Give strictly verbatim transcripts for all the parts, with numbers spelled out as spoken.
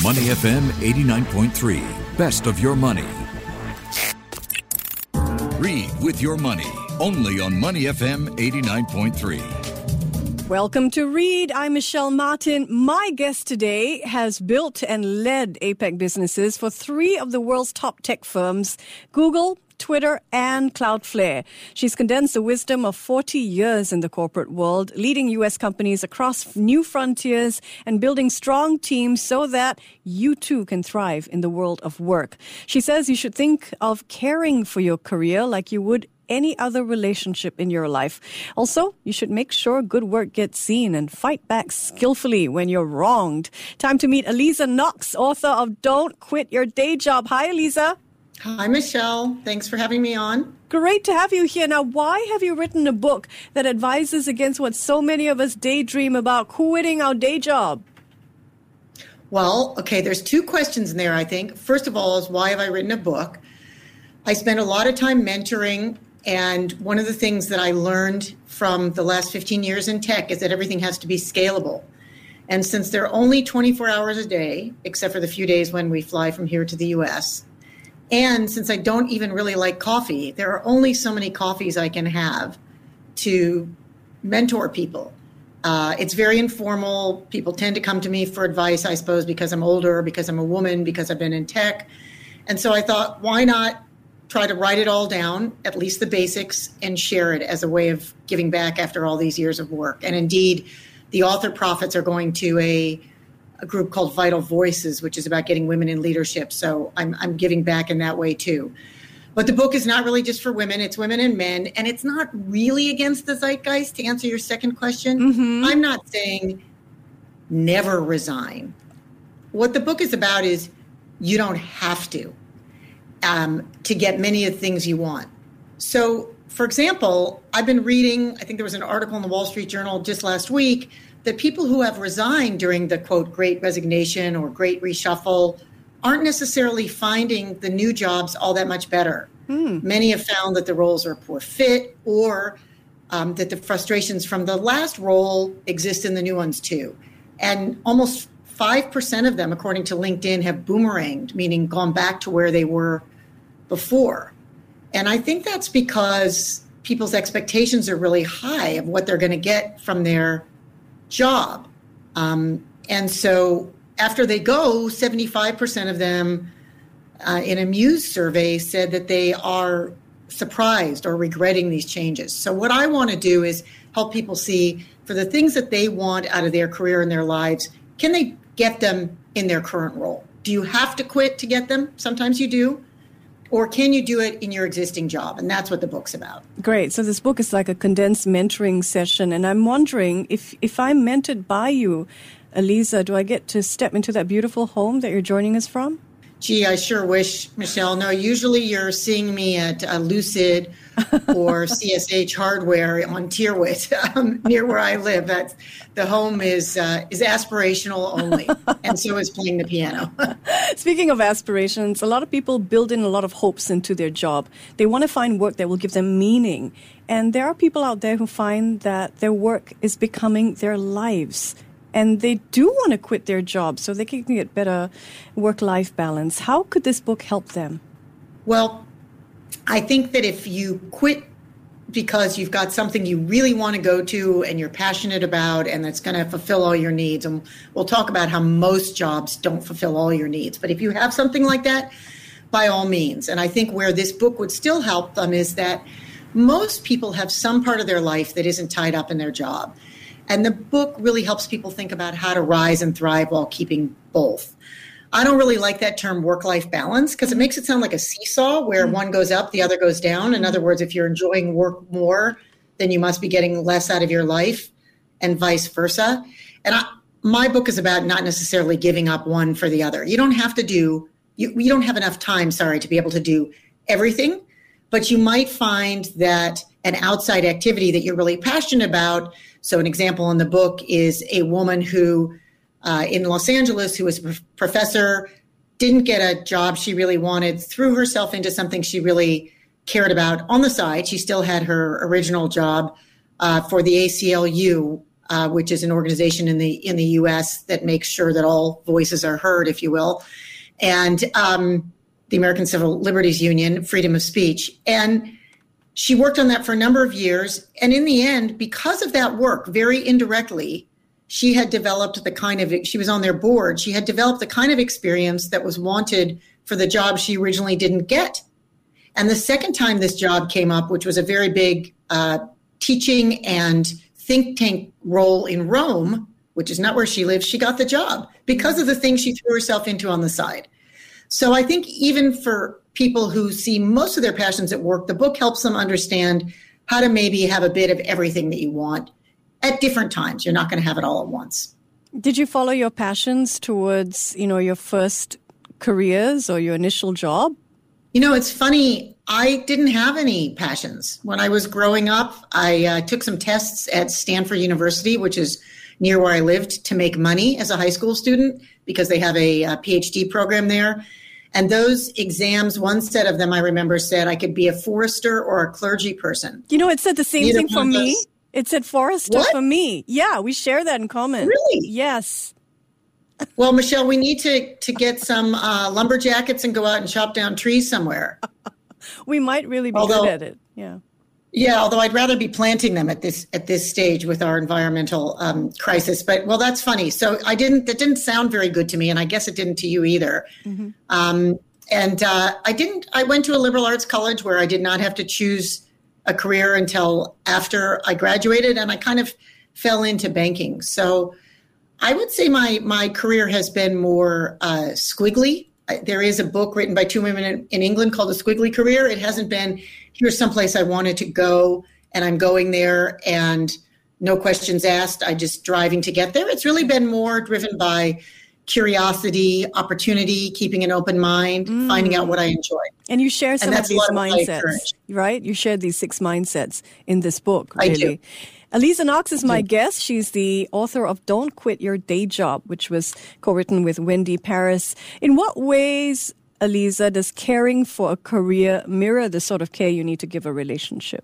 Money F M eighty-nine point three. Best of your money. Read with your money. Only on Money F M eighty-nine point three. Welcome to Read. I'm Michelle Martin. My guest today has built and led APAC businesses for three of the world's top tech firms, Google, Twitter, and Cloudflare. She's condensed the wisdom of forty years in the corporate world, leading U S companies across new frontiers and building strong teams so that you too can thrive in the world of work. She says you should think of caring for your career like you would any other relationship in your life. Also, you should make sure good work gets seen and fight back skillfully when you're wronged. Time to meet Aliza Knox, author of Don't Quit Your Day Job. Hi, Aliza. Hi, Michelle. Thanks for having me on. Great to have you here. Now, why have you written a book that advises against what so many of us daydream about, quitting our day job? Well, okay, there's two questions in there, I think. First of all is why have I written a book? I spent a lot of time mentoring, and one of the things that I learned from the last fifteen years in tech is that everything has to be scalable. And since there are only twenty-four hours a day, except for the few days when we fly from here to the U S, and since I don't even really like coffee, there are only so many coffees I can have to mentor people. Uh, it's very informal. People tend to come to me for advice, I suppose, because I'm older, because I'm a woman, because I've been in tech. And so I thought, why not try to write it all down, at least the basics, and share it as a way of giving back after all these years of work. And indeed, the author profits are going to a, a group called Vital Voices, which is about getting women in leadership. So I'm, I'm giving back in that way too. But the book is not really just for women. It's women and men. And it's not really against the zeitgeist, to answer your second question. Mm-hmm. I'm not saying never resign. What the book is about is you don't have to. Um, to get many of the things you want. So, for example, I've been reading, I think there was an article in the Wall Street Journal just last week, that people who have resigned during the, quote, great resignation or great reshuffle aren't necessarily finding the new jobs all that much better. Hmm. Many have found that the roles are a poor fit, or um, that the frustrations from the last role exist in the new ones too. And almost five percent of them, according to LinkedIn, have boomeranged, meaning gone back to where they were before. And I think that's because people's expectations are really high of what they're going to get from their job. Um, and so after they go, seventy-five percent of them uh, in a Muse survey said that they are surprised or regretting these changes. So what I want to do is help people see, for the things that they want out of their career and their lives, can they get them in their current role? Do you have to quit to get them? Sometimes you do. Or can you do it in your existing job? And that's what the book's about. Great. So this book is like a condensed mentoring session. And I'm wondering, if, if I'm mentored by you, Aliza, do I get to step into that beautiful home that you're joining us from? Gee, I sure wish, Michelle. No, usually you're seeing me at uh, Lucid or C S H Hardware on Tierwit, um, near where I live. That's, the home is uh, is aspirational only, and so is playing the piano. Speaking of aspirations, a lot of people build in a lot of hopes into their job. They want to find work that will give them meaning. And there are people out there who find that their work is becoming their lives. And they do want to quit their job so they can get better work-life balance. How could this book help them? Well, I think that if you quit because you've got something you really want to go to and you're passionate about and that's going to fulfill all your needs, and we'll talk about how most jobs don't fulfill all your needs. But if you have something like that, by all means. And I think where this book would still help them is that most people have some part of their life that isn't tied up in their job. And the book really helps people think about how to rise and thrive while keeping both. I don't really like that term work-life balance because it makes it sound like a seesaw where one goes up, the other goes down. In other words, if you're enjoying work more, then you must be getting less out of your life, and vice versa. And I, my book is about not necessarily giving up one for the other. You don't have to do, you, you don't have enough time, sorry, to be able to do everything, but you might find that an outside activity that you're really passionate about. So an example in the book is a woman who uh, in Los Angeles who was a professor, didn't get a job she really wanted, threw herself into something she really cared about on the side. She still had her original job uh, for the A C L U uh, which is an organization in the in the U S that makes sure that all voices are heard, if you will, and um, the American Civil Liberties Union, freedom of speech. And she worked on that for a number of years. And in the end, because of that work, very indirectly, she had developed the kind of, she was on their board, she had developed the kind of experience that was wanted for the job she originally didn't get. And the second time this job came up, which was a very big uh, teaching and think tank role in Rome, which is not where she lives, she got the job because of the thing she threw herself into on the side. So I think even for people who see most of their passions at work, the book helps them understand how to maybe have a bit of everything that you want at different times. You're not going to have it all at once. Did you follow your passions towards, you know, your first careers or your initial job? You know, it's funny. I didn't have any passions. When I was growing up, I uh, took some tests at Stanford University, which is near where I lived, to make money as a high school student because they have a, a PhD program there. And those exams, one set of them, I remember, said I could be a forester or a clergy person. You know, it said the same Either thing for me. Those. It said forester What? for me. Yeah, we share that in common. Really? Yes. Well, Michelle, we need to, to get some uh, lumberjackets and go out and chop down trees somewhere. We might really be although, good at it. Yeah. Yeah, although I'd rather be planting them at this at this stage with our environmental um, crisis. But, well, that's funny. So I didn't, that didn't sound very good to me, and I guess it didn't to you either. Mm-hmm. Um, and uh, I didn't, I went to a liberal arts college where I did not have to choose a career until after I graduated, and I kind of fell into banking. So I would say my my career has been more uh, squiggly. There is a book written by two women in, in England called The Squiggly Career. It hasn't been, here's someplace I wanted to go, and I'm going there, and no questions asked. I just driving to get there. It's really been more driven by curiosity, opportunity, keeping an open mind, mm. finding out what I enjoy. And you share some and of these mindsets, right? You share these six mindsets in this book, really. I do. Aliza Knox is my guest. She's the author of Don't Quit Your Day Job, which was co-written with Wendy Paris. In what ways, Aliza, does caring for a career mirror the sort of care you need to give a relationship?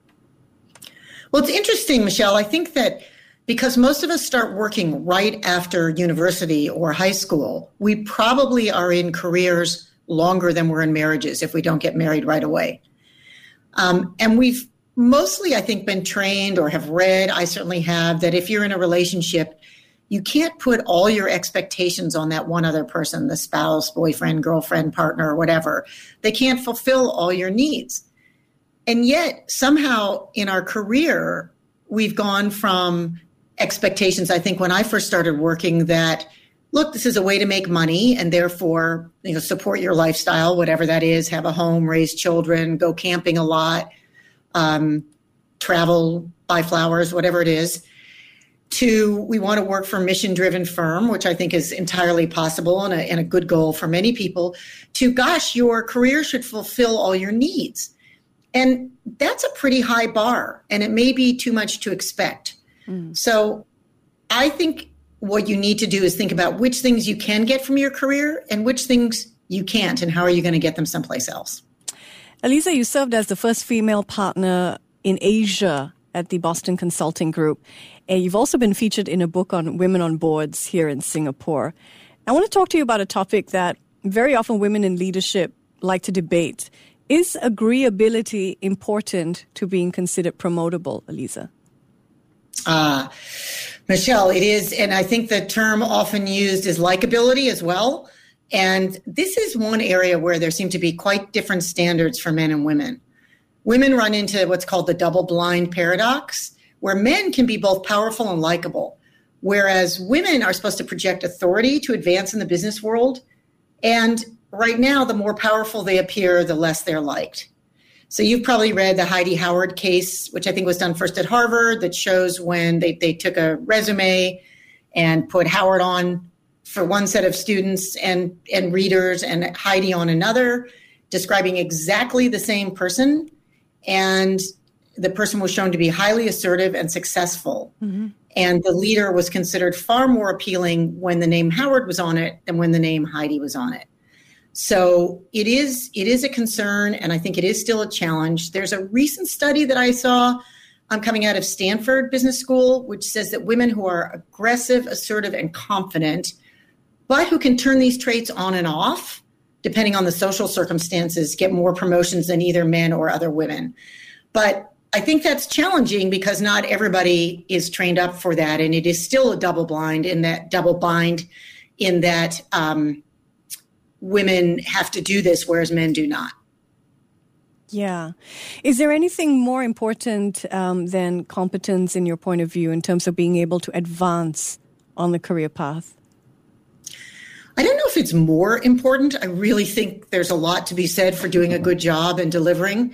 Well, it's interesting, Michelle. I think that because most of us start working right after university or high school, we probably are in careers longer than we're in marriages if we don't get married right away. Um, and we've mostly, I think, been trained or have read, I certainly have, that if you're in a relationship, you can't put all your expectations on that one other person, the spouse, boyfriend, girlfriend, partner, or whatever. They can't fulfill all your needs. And yet, somehow in our career, we've gone from expectations, I think, when I first started working that, look, this is a way to make money and therefore, you know, support your lifestyle, whatever that is, have a home, raise children, go camping a lot, um, travel, buy flowers, whatever it is, to we want to work for a mission-driven firm, which I think is entirely possible and a, and a good goal for many people, to, gosh, your career should fulfill all your needs. And that's a pretty high bar, and it may be too much to expect. Mm. So I think what you need to do is think about which things you can get from your career and which things you can't, and how are you going to get them someplace else. Aliza, you served as the first female partner in Asia at the Boston Consulting Group, and you've also been featured in a book on women on boards here in Singapore. I want to talk to you about a topic that very often women in leadership like to debate. Is agreeability important to being considered promotable, Aliza? Uh, Michelle, it is. And I think the term often used is likability as well. And this is one area where there seem to be quite different standards for men and women. Women run into what's called the double blind paradox, where men can be both powerful and likable, whereas women are supposed to project authority to advance in the business world. And right now, the more powerful they appear, the less they're liked. So you've probably read the Heidi Howard case, which I think was done first at Harvard, that shows when they, they took a resume and put Howard on for one set of students and, and readers and Heidi on another, describing exactly the same person. And the person was shown to be highly assertive and successful. Mm-hmm. And the leader was considered far more appealing when the name Howard was on it than when the name Heidi was on it. So it is it is a concern, and I think it is still a challenge. There's a recent study that I saw I'm coming out of Stanford Business School, which says that women who are aggressive, assertive, and confident, but who can turn these traits on and off, depending on the social circumstances, get more promotions than either men or other women. But I think that's challenging because not everybody is trained up for that. And it is still a double blind in that double bind in that um, women have to do this, whereas men do not. Yeah. Is there anything more important um, than competence in your point of view in terms of being able to advance on the career path? I don't know if it's more important. I really think there's a lot to be said for doing a good job and delivering.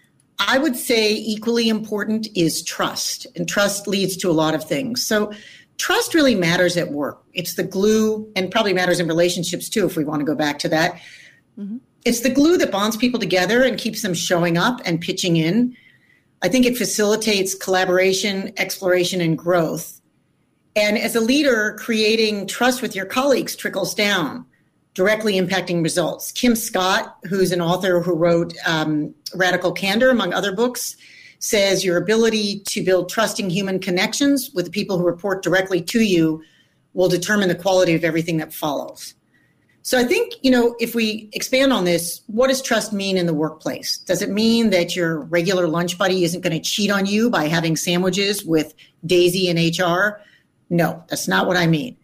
I would say equally important is trust, and trust leads to a lot of things. So trust really matters at work. It's the glue, and probably matters in relationships too, if we want to go back to that. Mm-hmm. It's the glue that bonds people together and keeps them showing up and pitching in. I think it facilitates collaboration, exploration, and growth. And as a leader, creating trust with your colleagues trickles down, directly impacting results. Kim Scott, who's an author who wrote um, Radical Candor, among other books, says your ability to build trusting human connections with the people who report directly to you will determine the quality of everything that follows. So I think, you know, if we expand on this, what does trust mean in the workplace? Does it mean that your regular lunch buddy isn't going to cheat on you by having sandwiches with Daisy in H R? No, that's not what I mean.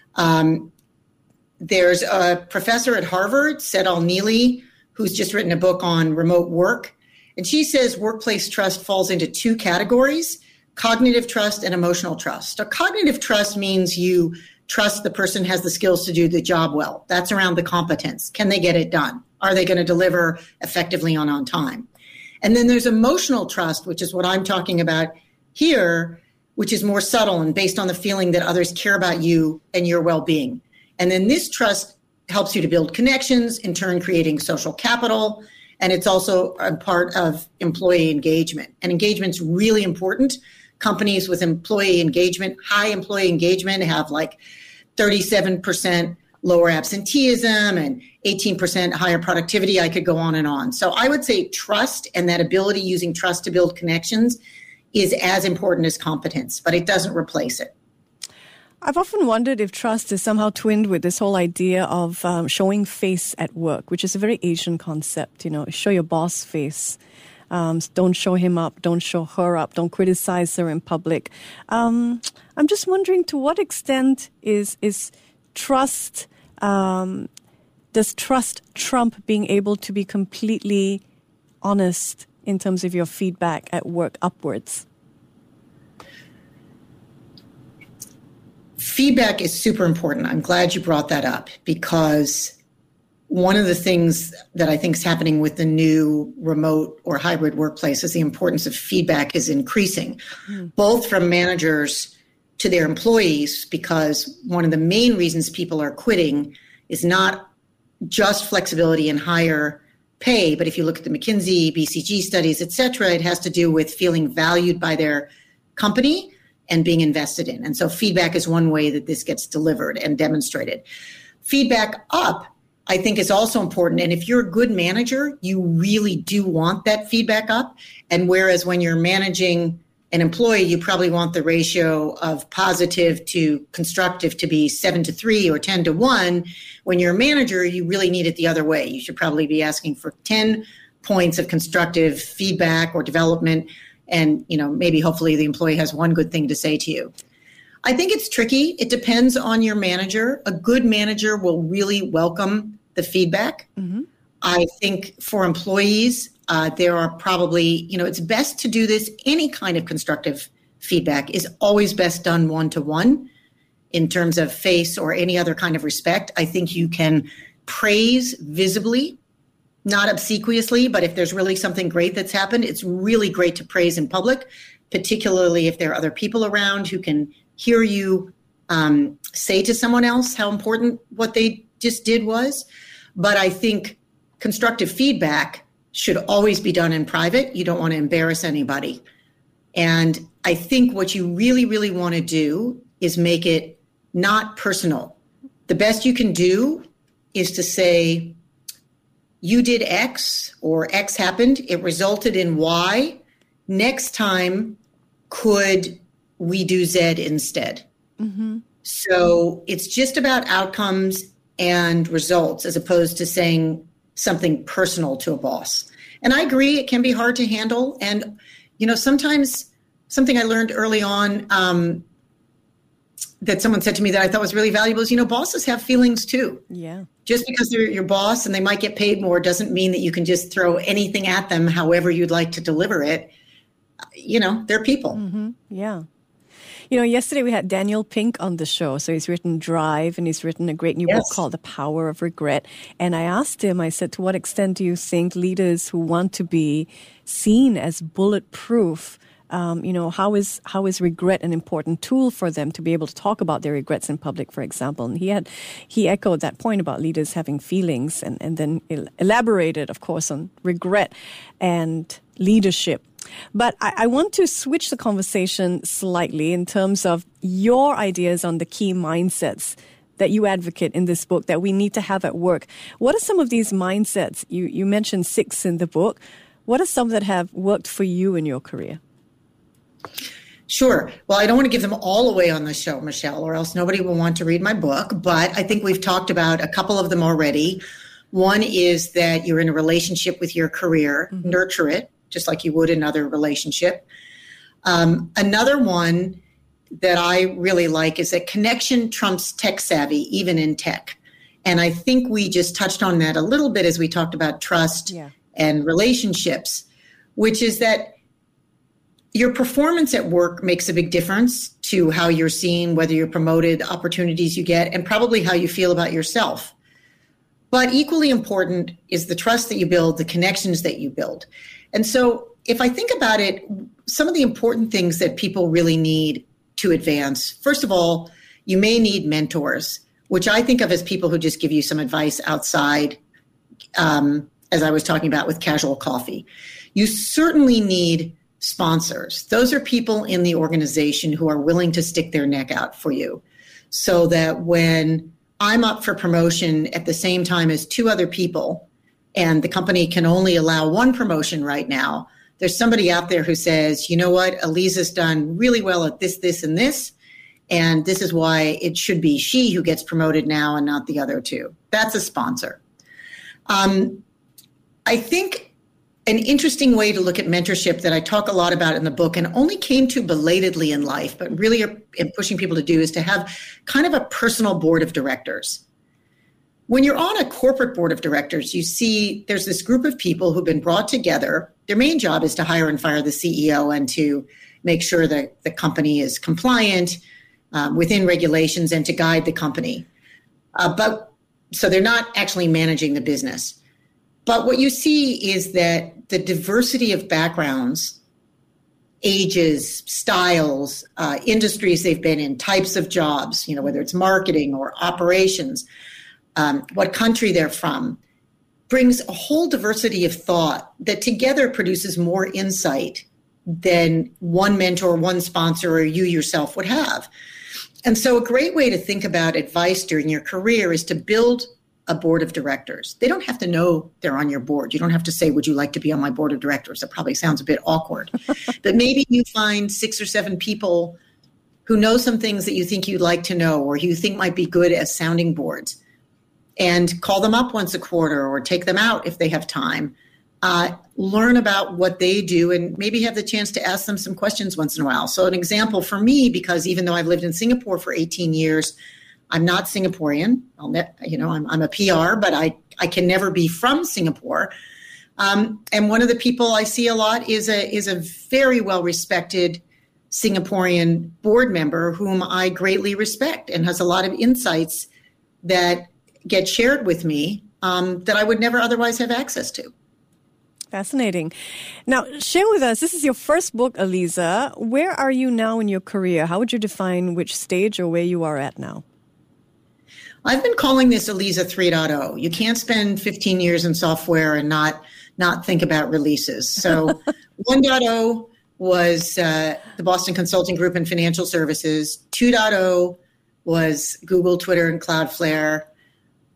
Um, there's a professor at Harvard, Sedal Neely, who's just written a book on remote work. And she says workplace trust falls into two categories, cognitive trust and emotional trust. So cognitive trust means you trust the person has the skills to do the job well. That's around the competence. Can they get it done? Are they going to deliver effectively on on time? And then there's emotional trust, which is what I'm talking about here, which is more subtle and based on the feeling that others care about you and your well-being. And then this trust helps you to build connections, in turn creating social capital. And it's also a part of employee engagement. And engagement's really important. Companies with employee engagement, high employee engagement, have like thirty-seven percent lower absenteeism and eighteen percent higher productivity. I could go on and on. So I would say trust and that ability using trust to build connections is as important as competence, but it doesn't replace it. I've often wondered if trust is somehow twinned with this whole idea of um, showing face at work, which is a very Asian concept. You know, show your boss face. Um, don't show him up. Don't show her up. Don't criticize her in public. Um, I'm just wondering, to what extent is is trust? Um, does trust trump being able to be completely honest in terms of your feedback at work upwards? Feedback is super important. I'm glad you brought that up, because one of the things that I think is happening with the new remote or hybrid workplace is the importance of feedback is increasing, mm. both from managers to their employees, because one of the main reasons people are quitting is not just flexibility and higher pay, but if you look at the McKinsey, B C G studies, et cetera, it has to do with feeling valued by their company and being invested in. And so feedback is one way that this gets delivered and demonstrated. Feedback up, I think, is also important. And if you're a good manager, you really do want that feedback up. And whereas when you're managing an employee, you probably want the ratio of positive to constructive to be seven to three or ten to one. When you're a manager, you really need it the other way. You should probably be asking for ten points of constructive feedback or development. And, you know, maybe hopefully the employee has one good thing to say to you. I think it's tricky. It depends on your manager. A good manager will really welcome the feedback. Mm-hmm. I think for employees, uh, there are probably, you know, it's best to do this. Any kind of constructive feedback is always best done one-to-one in terms of face or any other kind of respect. I think you can praise visibly, not obsequiously, but if there's really something great that's happened, it's really great to praise in public, particularly if there are other people around who can hear you um, say to someone else how important what they just did was. But I think constructive feedback should always be done in private. You don't want to embarrass anybody. And I think what you really, really want to do is make it not personal. The best you can do is to say, you did X or X happened, it resulted in Y. Next time, could we do Z instead? Mm-hmm. So it's just about outcomes and results as opposed to saying something personal to a boss. And I agree, it can be hard to handle. And, you know, sometimes something I learned early on um, that someone said to me that I thought was really valuable is, you know, bosses have feelings too. Yeah. Just because they're your boss and they might get paid more doesn't mean that you can just throw anything at them however you'd like to deliver it. You know, they're people. Mm-hmm. Yeah. You know, yesterday we had Daniel Pink on the show. So he's written Drive and he's written a great new yes. book called The Power of Regret. And I asked him, I said, to what extent do you think leaders who want to be seen as bulletproof, um, you know, how is how is regret an important tool for them to be able to talk about their regrets in public, for example? And he had he echoed that point about leaders having feelings and, and then elaborated, of course, on regret and leadership. But I, I want to switch the conversation slightly in terms of your ideas on the key mindsets that you advocate in this book that we need to have at work. What are some of these mindsets? You, you mentioned six in the book. What are some that have worked for you in your career? Sure. Well, I don't want to give them all away on the show, Michelle, or else nobody will want to read my book. But I think we've talked about a couple of them already. One is that you're in a relationship with your career, mm-hmm. nurture it, just like you would another relationship. Um, another one that I really like is that connection trumps tech savvy, even in tech. And I think we just touched on that a little bit as we talked about trust yeah. and relationships, which is that your performance at work makes a big difference to how you're seen, whether you're promoted, opportunities you get, and probably how you feel about yourself. But equally important is the trust that you build, the connections that you build. And so if I think about it, some of the important things that people really need to advance, first of all, you may need mentors, which I think of as people who just give you some advice outside, um, as I was talking about with casual coffee. You certainly need sponsors. Those are people in the organization who are willing to stick their neck out for you so that when I'm up for promotion at the same time as two other people, and the company can only allow one promotion right now, there's somebody out there who says, you know what, Aliza's done really well at this, this, and this, and this is why it should be she who gets promoted now and not the other two. That's a sponsor. Um, I think an interesting way to look at mentorship that I talk a lot about in the book and only came to belatedly in life, but really am pushing people to do, is to have kind of a personal board of directors. When you're on a corporate board of directors, you see there's this group of people who've been brought together. Their main job is to hire and fire the C E O and to make sure that the company is compliant um, within regulations and to guide the company. Uh, but so they're not actually managing the business. But what you see is that the diversity of backgrounds, ages, styles, uh, industries they've been in, types of jobs, you know, whether it's marketing or operations, Um, what country they're from, brings a whole diversity of thought that together produces more insight than one mentor, one sponsor, or you yourself would have. And so a great way to think about advice during your career is to build a board of directors. They don't have to know they're on your board. You don't have to say, would you like to be on my board of directors? That probably sounds a bit awkward. But maybe you find six or seven people who know some things that you think you'd like to know or you think might be good as sounding boards, and call them up once a quarter or take them out if they have time. Uh, learn about what they do and maybe have the chance to ask them some questions once in a while. So an example for me, because even though I've lived in Singapore for eighteen years, I'm not Singaporean. I'll net, you know, I'm, I'm a P R, but I, I can never be from Singapore. Um, and one of the people I see a lot is a is a very well-respected Singaporean board member whom I greatly respect and has a lot of insights that get shared with me um, that I would never otherwise have access to. Fascinating. Now, share with us, this is your first book, Aliza. Where are you now in your career? How would you define which stage or where you are at now? I've been calling this Aliza three point oh. You can't spend fifteen years in software and not not think about releases. So one point oh was uh, the Boston Consulting Group and Financial Services. two point oh was Google, Twitter, and Cloudflare.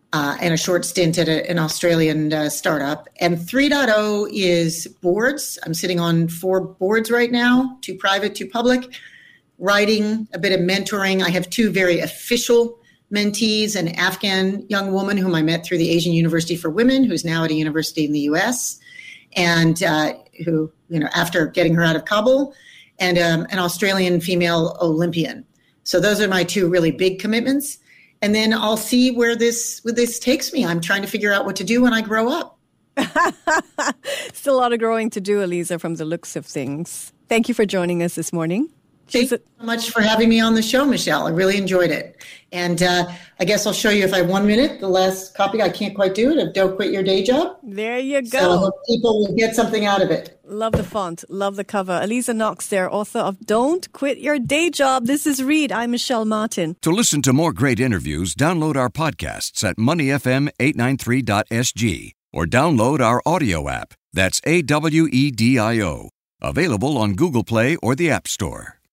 uh, and a short stint at a, an Australian uh, startup. And three point oh is boards. I'm sitting on four boards right now, two private, two public, writing, a bit of mentoring. I have two very official mentees, an Afghan young woman whom I met through the Asian University for Women, who's now at a university in the U S, and uh, who, you know, after getting her out of Kabul, and um, an Australian female Olympian. So those are my two really big commitments. And then I'll see where this where this takes me. I'm trying to figure out what to do when I grow up. Still a lot of growing to do, Eliza, from the looks of things. Thank you for joining us this morning. Thank you so much for having me on the show, Michelle. I really enjoyed it. And uh, I guess I'll show you, if I have one minute, the last copy. I can't quite do it, of Don't Quit Your Day Job. There you go. So I hope people will get something out of it. Love the font. Love the cover. Eliza Knox there, author of Don't Quit Your Day Job. This is Read. I'm Michelle Martin. To listen to more great interviews, download our podcasts at money f m eight ninety-three dot s g or download our audio app. That's A W E D I O. Available on Google Play or the App Store.